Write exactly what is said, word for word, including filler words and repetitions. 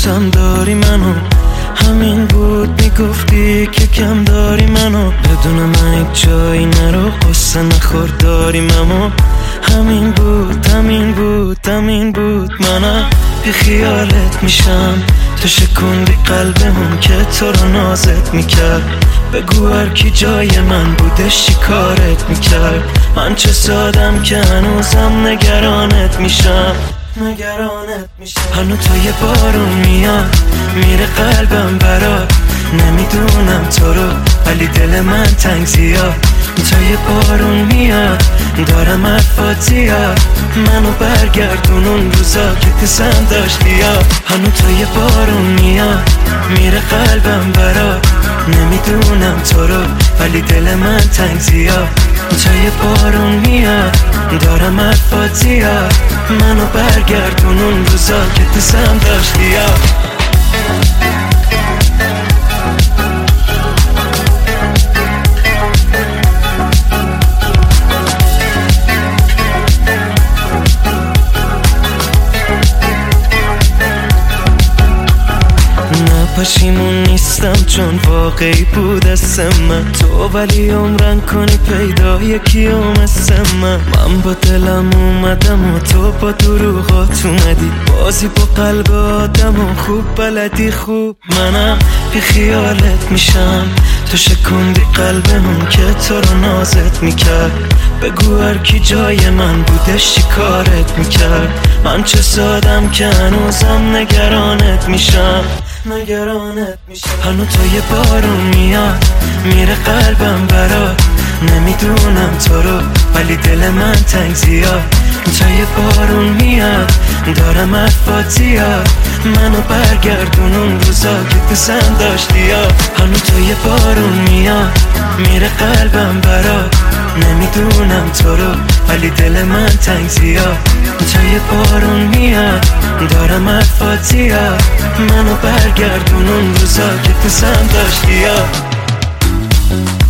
دوستم داری منو، همین بود میگفتی که کم داری منو. بدون من یک جایی نرو، قصه نخور داریم اما همین بود همین بود همین بود. منم بی خیالت میشم، تو شکوندی قلبمون که تو رو نازت میکرد. بگو هر کی جای من بودش چی کارت میکرد. من چه سادم که هنوزم نگرانت میشم نگرانت میشم. هنو تا یه بارون میاد میره قلبم برات، نمیدونم تو رو ولی دل من تنگ زیاد. تا یه بارون میاد دارم حرفات زیاد، منو برگردون اون روزا که دوستم داشتی یاد. هنو تا یه بارون میاد میره قلبم برات، نمیدونم تو رو ولی دل من تنگ زیاد. تا یه بارون میاد دارم حرفات زیاد، منو برگردون اون روزا که دوستم داشتی یاد. پشیمون نیستم چون واقعی بود اسم من تو، ولی عمرن کنی پیدا یکی مثل من. من با دلم اومدم و تو با دروغات اومدی، بازی با قلب آدم و خوب بلدی خوب. منم بی خیالت میشم، تو شکوندی قلبمون که تو رو نازت میکرد. بگو هر کی جای من بودش چی کارت میکرد. من چه سادم که هنوزم نگرانت میشم نگرانت میشم. هنو تا یه بارون میاد میره قلبم برات، نمیدونم تو رو ولی دل من تنگ زیاد. تا یه بارون میاد دارم حرفات زیاد، منو برگردون اون روزا که دوستم داشتی یاد. هنو تا یه بارون میاد میره قلبم برات، نمیدونم تو رو ولی دل من تنگ زیاد. تا یه بارون میاد دارم حرفات زیاد، منو برگردون اون روزا که دوستم داشتی یاد.